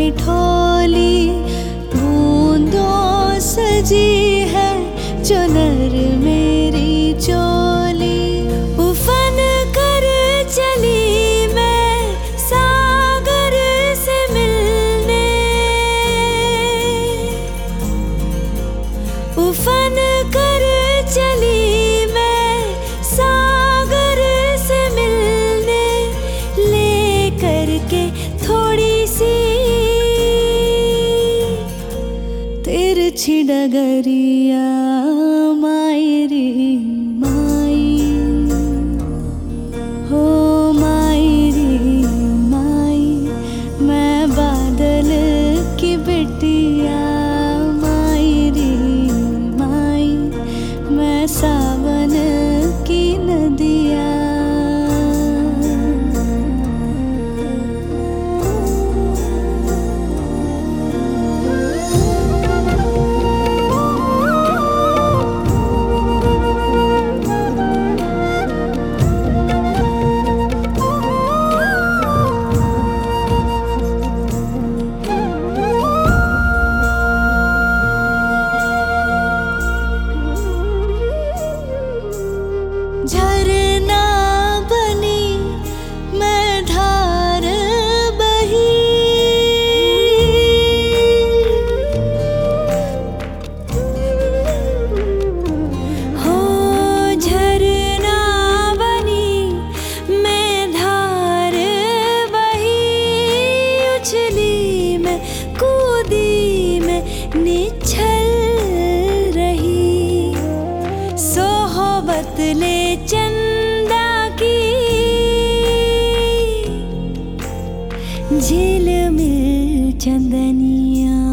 ठिठोली बूंदों सजी है चुनर मेरी चोली। उफन कर चली मैं सागर से मिलने, उफन कर चली मैं सागर से मिलने, ले करके थोड़ी सी तिरछी डगरिया मायरी माई, हो मायरी माई। मैं बादल की बिटिया मायरी माई, मैं सावन की नदिया। झरना बनी मैं धार बही, हो झरना बनी मैं धार बही। उछली मैं कूदी मैं निछल रही, सोहबत ले चंदा की झिलमिल चंदनिया।